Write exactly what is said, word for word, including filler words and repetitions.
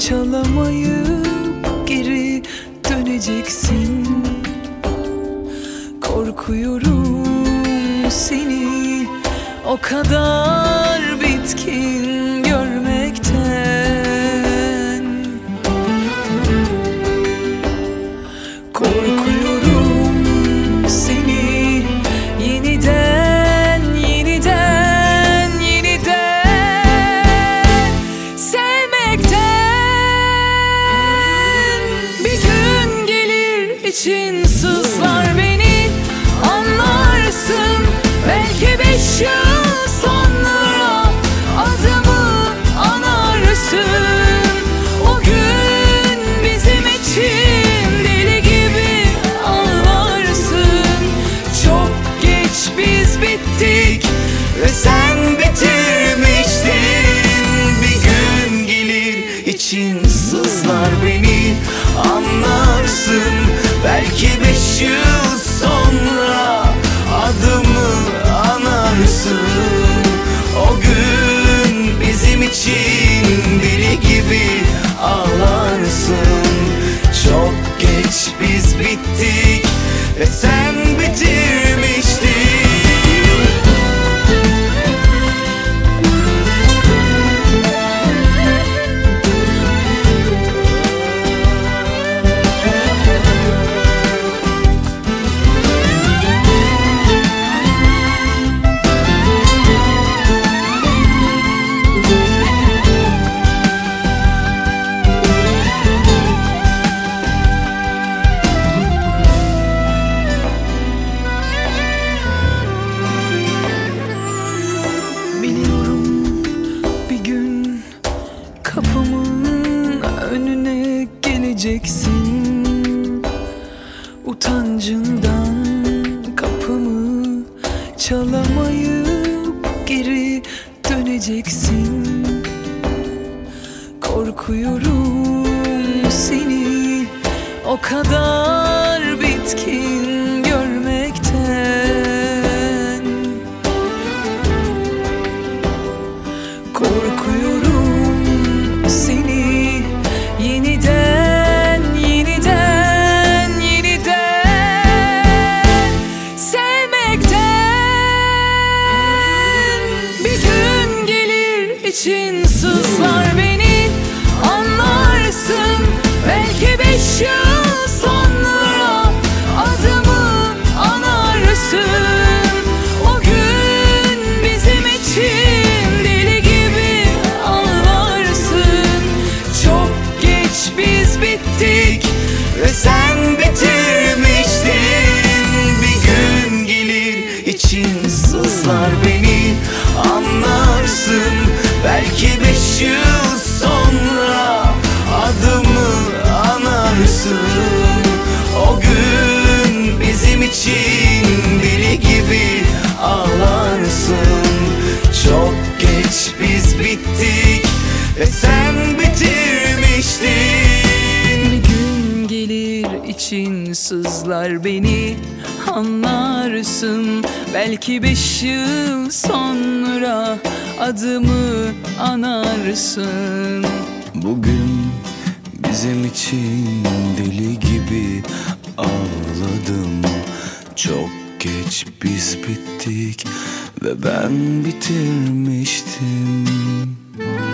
çalamayıp geri döneceksin. Korkuyorum seni o kadar bitkin görmekten. Korkuyorum seni yeniden, yeniden, yeniden sevmekten. Bir gün gelir için sızlar beni, anlarsın belki beş yıl sonra adımı anarsın. O gün bizim için deli gibi ağlarsın. Çok geç biz bittik ve sen bitirmiştin. Bir gün gelir için sızlar beni, anlarsın belki beş yıl sonra adımı anarsın. O gün bizim için deli gibi ağlarsın. Çok geç biz bittik ve sen bitirmiştin. Kapımın önüne geleceksin. Utancından kapımı çalamayıp geri döneceksin. Korkuyorum seni o kadar bitkin görmekten. Korkuyorum seni yeniden, yeniden, yeniden sevmekten. Bir gün gelir için sızlar beni, anlarsın belki beş yıl sonra adımı anarsın. O gün bizim için deli gibi ağlarsın. Çok geç biz bittik ve sen bitirmiştin. Bir gün gelir için sızlar beni, anlarsın belki beş yıl sonra adımı anarsın. O gün bizim için deli gibi ağlarsın. Çok geç biz bittik ve sen bitirmiştin. Bir gün gelir için sızlar beni, anlarsın belki beş yıl sonra adımı anarsın. Bugün bizim için deli gibi ağladım. Çok geç biz bittik ve ben bitirmiştim.